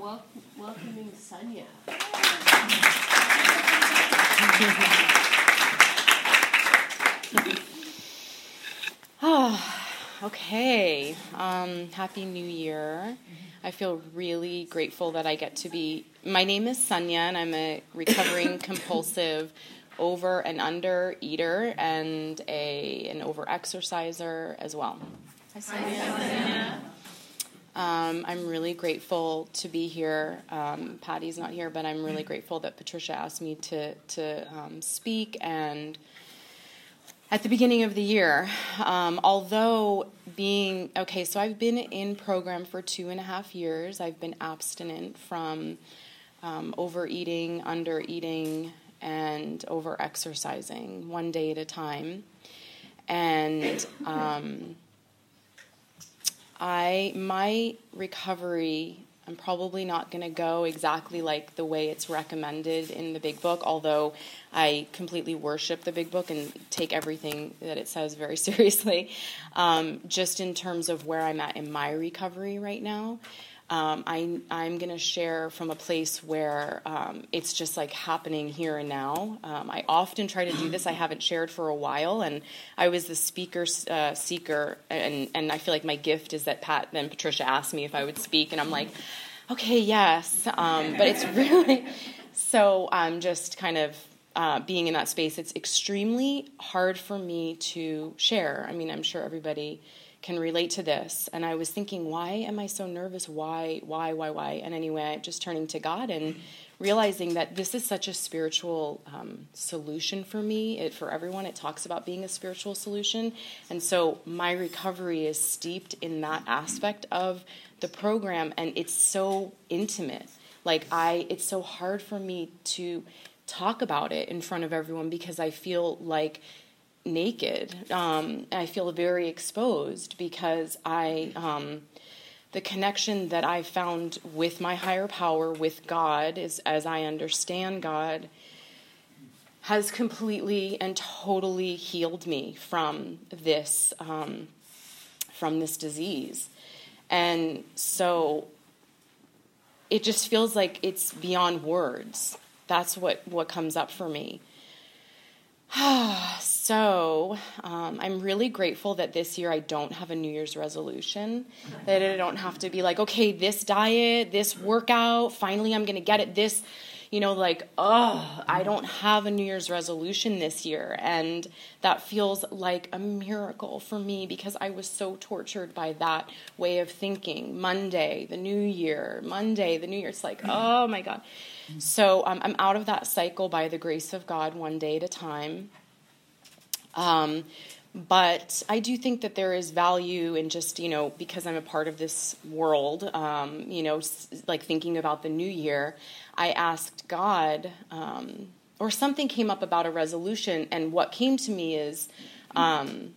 welcoming Sonia. Okay. Happy New Year. I feel really grateful that I get to be... My name is Sonia, and I'm a recovering compulsive over and under eater and an over exerciser as well. Hi, Sonia. I'm really grateful to be here. Patty's not here, but I'm really grateful that Patricia asked me to speak and at the beginning of the year. So I've been in program for 2.5 years. I've been abstinent from overeating, undereating, and over-exercising one day at a time. And my recovery, I'm probably not going to go exactly like the way it's recommended in the Big Book, although I completely worship the Big Book and take everything that it says very seriously. Just in terms of where I'm at in my recovery right now, I'm going to share from a place where it's just like happening here and now. I often try to do this. I haven't shared for a while, and I was the seeker, and I feel like my gift is that Pat and Patricia asked me if I would speak, and I'm like, okay, yes, but it's really, so I'm just kind of being in that space. It's extremely hard for me to share. I mean, I'm sure everybody can relate to this. And I was thinking, why am I so nervous? Why? And anyway, just turning to God and realizing that this is such a spiritual solution for me. For everyone, it talks about being a spiritual solution. And so my recovery is steeped in that aspect of the program, and it's so intimate. It's so hard for me to talk about it in front of everyone because I feel like naked. I feel very exposed because the connection that I found with my higher power, with God, as I understand God, has completely and totally healed me from this disease. And so it just feels like it's beyond words. That's what comes up for me. So I'm really grateful that this year I don't have a New Year's resolution, that I don't have to be like, okay, this diet, this workout, finally I'm going to get it, this, I don't have a New Year's resolution this year. And that feels like a miracle for me because I was so tortured by that way of thinking. Monday, the New Year, it's like, oh my God. So I'm out of that cycle by the grace of God, one day at a time. But I do think that there is value in just, because I'm a part of this world, like thinking about the new year, I asked God, or something came up about a resolution, and what came to me is my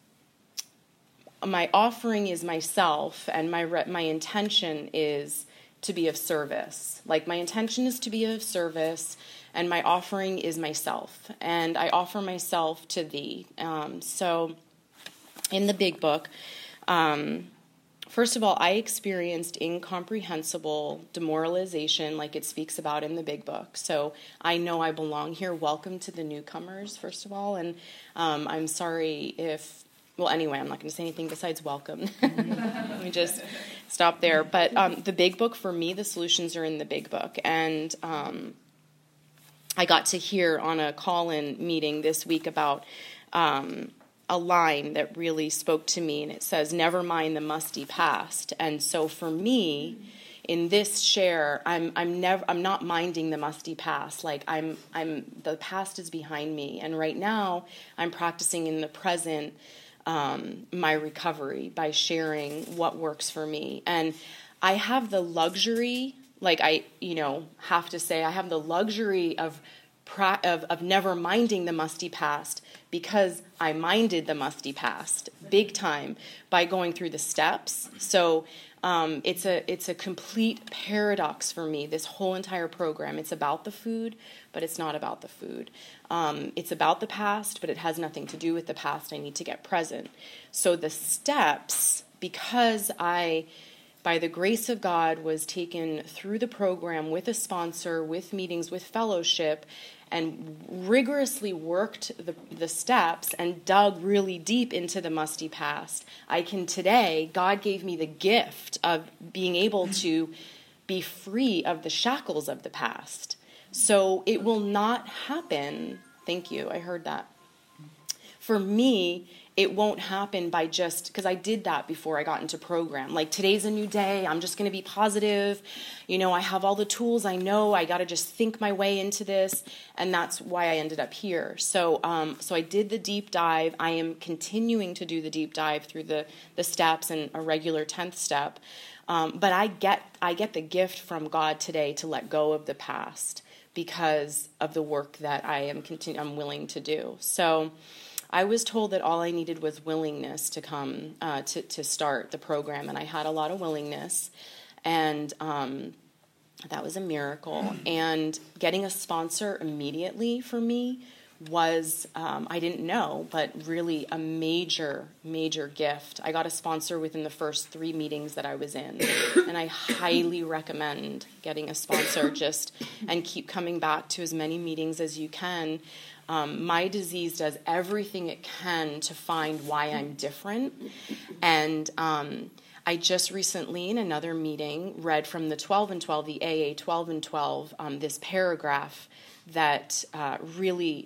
offering is myself, and my intention is to be of service. Like, my intention is to be of service, and my offering is myself, and I offer myself to thee. So in the Big Book, first of all, I experienced incomprehensible demoralization like it speaks about in the Big Book. So I know I belong here. Welcome to the newcomers, first of all, and I'm sorry if... Well, anyway, I'm not going to say anything besides welcome. Let me just stop there. But the Big Book, for me, the solutions are in the Big Book. And I got to hear on a call-in meeting this week about a line that really spoke to me, and it says, "Never mind the musty past." And so for me, in this share, I'm not minding the musty past. Like the past is behind me, and right now I'm practicing in the present my recovery by sharing what works for me. And I have the luxury, have to say, I have the luxury of never minding the musty past because I minded the musty past big time by going through the steps. So it's a complete paradox for me, this whole entire program. It's about the food, but it's not about the food. It's about the past, but it has nothing to do with the past. I need to get present. So the steps, because I by the grace of God, was taken through the program with a sponsor, with meetings, with fellowship, and rigorously worked the steps and dug really deep into the musty past, I can today, God gave me the gift of being able to be free of the shackles of the past. So it will not happen. Thank you, I heard that. For me, it won't happen by just, because I did that before I got into program. Like, today's a new day. I'm just going to be positive. I have all the tools I know. I got to just think my way into this. And that's why I ended up here. So I did the deep dive. I am continuing to do the deep dive through the steps and a regular 10th step. But I get the gift from God today to let go of the past because of the work that I'm willing to do. So I was told that all I needed was willingness to come to start the program, and I had a lot of willingness, and that was a miracle. And getting a sponsor immediately for me was, I didn't know, but really a major, major gift. I got a sponsor within the first 3 meetings that I was in, and I highly recommend getting a sponsor and keep coming back to as many meetings as you can. My disease does everything it can to find why I'm different. And I just recently, in another meeting, read from the 12 and 12, the AA 12 and 12, this paragraph that really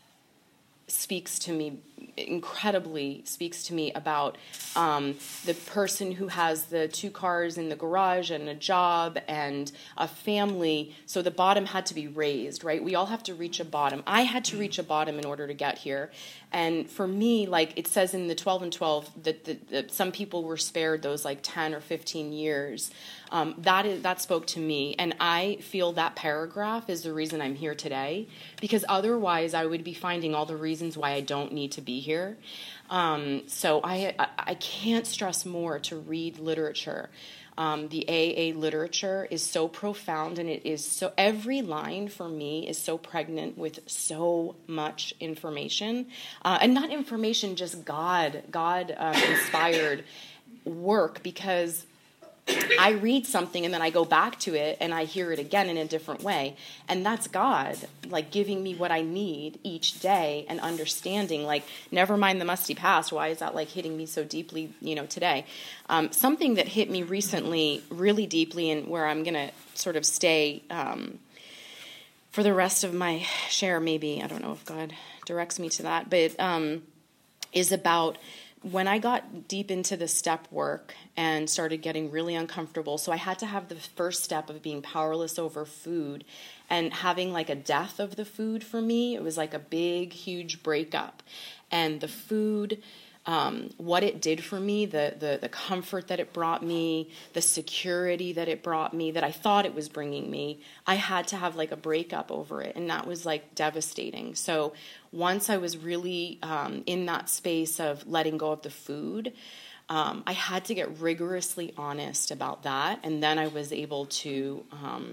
incredibly speaks to me about the person who has the 2 cars in the garage and a job and a family. So the bottom had to be raised, right? We all have to reach a bottom. I had to reach a bottom in order to get here. And for me, like it says in the 12 and 12, that some people were spared those like 10 or 15 years. That spoke to me, and I feel that paragraph is the reason I'm here today, because otherwise I would be finding all the reasons why I don't need to be here. So I can't stress more to read literature. The AA literature is so profound, and it is so, every line for me is so pregnant with so much information, and not information, just God inspired work, because I read something and then I go back to it and I hear it again in a different way. And that's God, like giving me what I need each day and understanding, like, never mind the musty past. Why is that like hitting me so deeply, today? Something that hit me recently really deeply, and where I'm going to sort of stay for the rest of my share, maybe, I don't know if God directs me to that, but is about when I got deep into the step work and started getting really uncomfortable. So I had to have the first step of being powerless over food and having like a death of the food for me. It was like a big, huge breakup. And the food, what it did for me, the comfort that it brought me, the security that it brought me, that I thought it was bringing me, I had to have like a breakup over it. And that was like devastating. So once I was really in that space of letting go of the food, I had to get rigorously honest about that. And then I was able to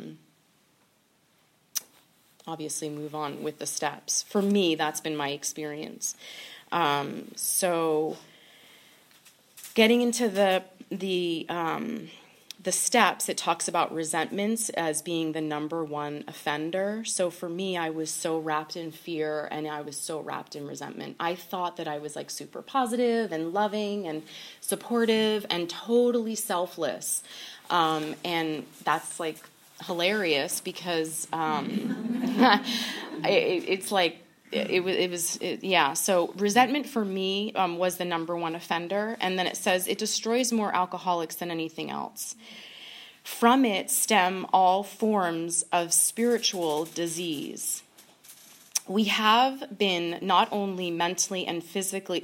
obviously move on with the steps. For me, that's been my experience. So getting into the steps, it talks about resentments as being the number one offender. So for me, I was so wrapped in fear and I was so wrapped in resentment. I thought that I was like super positive and loving and supportive and totally selfless. And that's like hilarious because it's like, yeah. So resentment for me was the number one offender. And then it says it destroys more alcoholics than anything else. From it stem all forms of spiritual disease. We have been not only mentally and physically,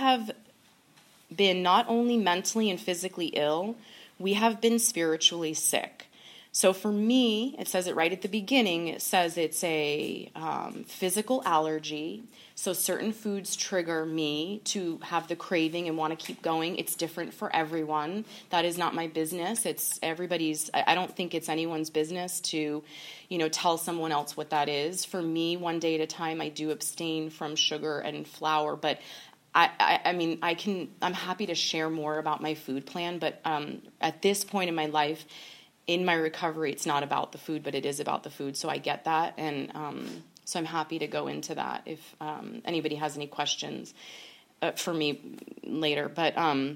ill, we have been spiritually sick. So for me, it says it right at the beginning, it says it's a physical allergy. So certain foods trigger me to have the craving and want to keep going. It's different for everyone. That is not my business. It's everybody's. I don't think it's anyone's business to, tell someone else what that is. For me, one day at a time, I do abstain from sugar and flour, but I mean, I'm happy to share more about my food plan, but at this point in my life, in my recovery, it's not about the food, but it is about the food. So I get that. And so I'm happy to go into that if anybody has any questions for me later. But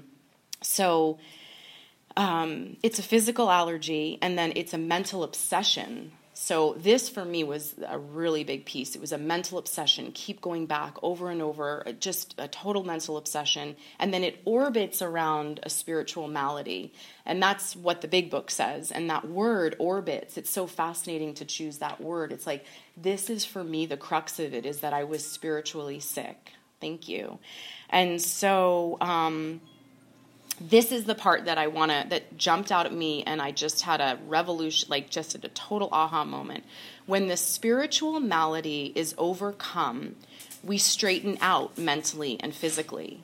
it's a physical allergy, and then it's a mental obsession. So this for me was a really big piece. It was a mental obsession, keep going back over and over, just a total mental obsession. And then it orbits around a spiritual malady. And that's what the big book says. And that word orbits, it's so fascinating to choose that word. It's like, this is for me, the crux of it is that I was spiritually sick. Thank you. And so this is the part that that jumped out at me, and I just had a revolution, like just a total aha moment. When the spiritual malady is overcome, we straighten out mentally and physically.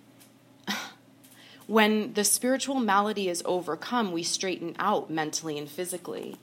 When the spiritual malady is overcome, we straighten out mentally and physically.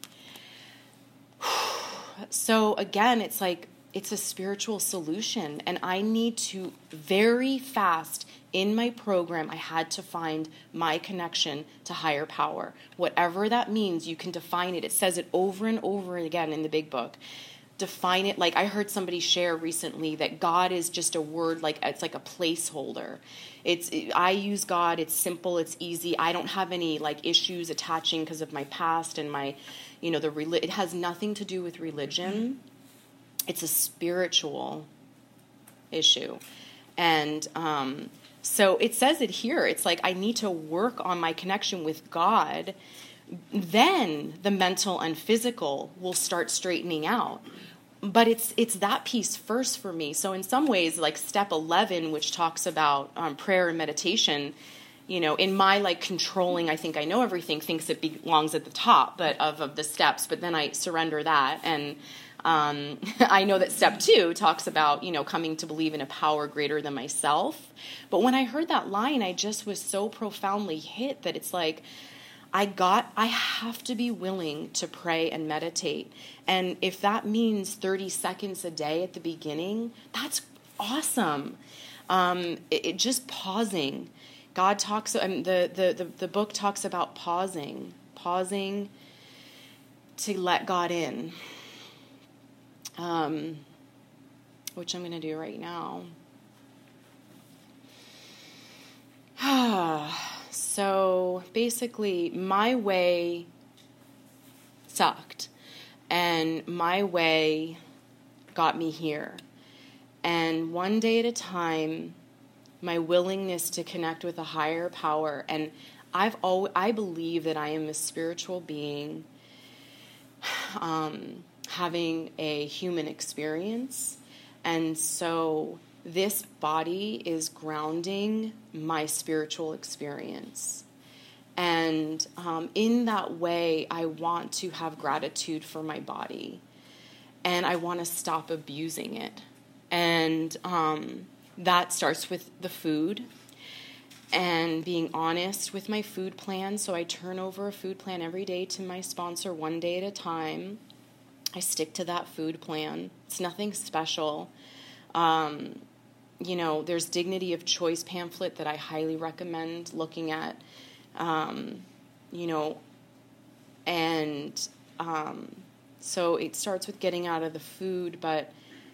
So again, it's like, it's a spiritual solution, and I need to very fast in my program, I had to find my connection to higher power. Whatever that means, you can define it. It says it over and over again in the big book. Define it. Like I heard somebody share recently that God is just a word, like it's like a placeholder. I use God. It's simple. It's easy. I don't have any like issues attaching because of my past and my, it has nothing to do with religion. It's a spiritual issue. And so it says it here. It's like I need to work on my connection with God. Then the mental and physical will start straightening out. But it's that piece first for me. So in some ways, like step 11, which talks about prayer and meditation, in my like controlling, I think I know everything, thinks it belongs at the top of the steps. But then I surrender that, and I know that step 2 talks about, coming to believe in a power greater than myself. But when I heard that line, I just was so profoundly hit that it's like, I have to be willing to pray and meditate. And if that means 30 seconds a day at the beginning, that's awesome. It just pausing. God talks, the book talks about pausing to let God in. Which I'm going to do right now. So basically, my way sucked, and my way got me here. And one day at a time, my willingness to connect with a higher power, and I believe that I am a spiritual being, having a human experience, and so this body is grounding my spiritual experience. And in that way, I want to have gratitude for my body, and I want to stop abusing it. And that starts with the food and being honest with my food plan. So I turn over a food plan every day to my sponsor, one day at a time. I stick to that food plan. It's nothing special. There's Dignity of Choice pamphlet that I highly recommend looking at, so it starts with getting out of the food, but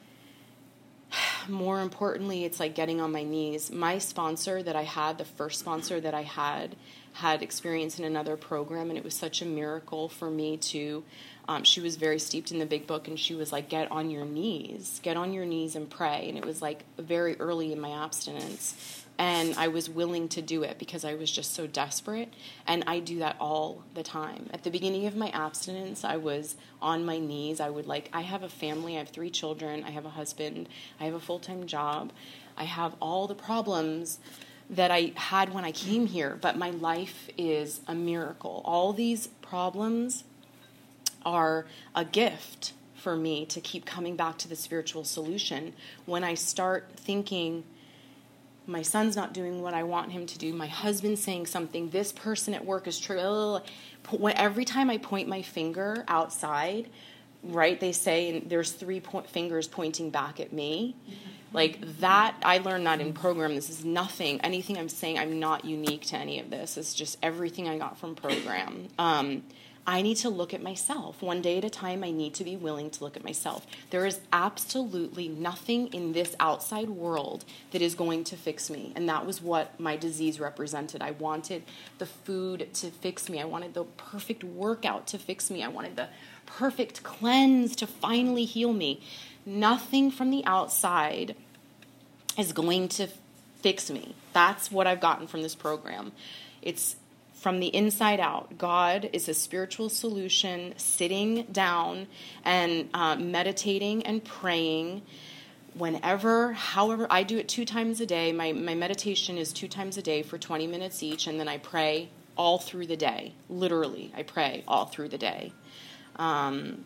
more importantly, it's like getting on my knees. My sponsor that I had, the first sponsor that I had experience in another program, and it was such a miracle for me to, she was very steeped in the big book, and she was like, get on your knees and pray. And it was like very early in my abstinence. And I was willing to do it because I was just so desperate. And I do that all the time. At the beginning of my abstinence, I was on my knees. I have a family. I have 3 children. I have a husband. I have a full-time job. I have all the problems that I had when I came here. But my life is a miracle. All these problems are a gift for me to keep coming back to the spiritual solution. When I start thinking, my son's not doing what I want him to do, my husband's saying something, this person at work is true. Every time I point my finger outside, right, they say, and there's 3 fingers pointing back at me. Like that, I learned that in program. This is anything I'm saying, I'm not unique to any of this. It's just everything I got from program. I need to look at myself. One day at a time, I need to be willing to look at myself. There is absolutely nothing in this outside world that is going to fix me. And that was what my disease represented. I wanted the food to fix me. I wanted the perfect workout to fix me. I wanted the perfect cleanse to finally heal me. Nothing from the outside is going to fix me. That's what I've gotten from this program. It's from the inside out. God is a spiritual solution, sitting down and meditating and praying however, I do it 2 times a day. My meditation is 2 times a day for 20 minutes each, and then I pray all through the day. Literally, I pray all through the day. And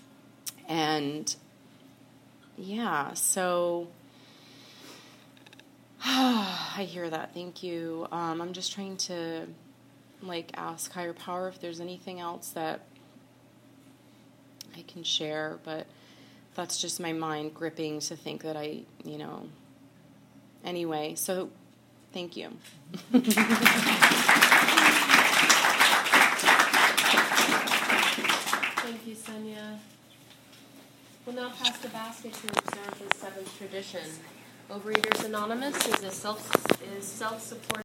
yeah, so I hear that. Thank you. I'm just trying to ask higher power if there's anything else that I can share, but that's just my mind gripping to think that anyway, so thank you. Thank you, Sonia. We'll now pass the basket to observe the 7th tradition. Overeaters Anonymous is self-supporting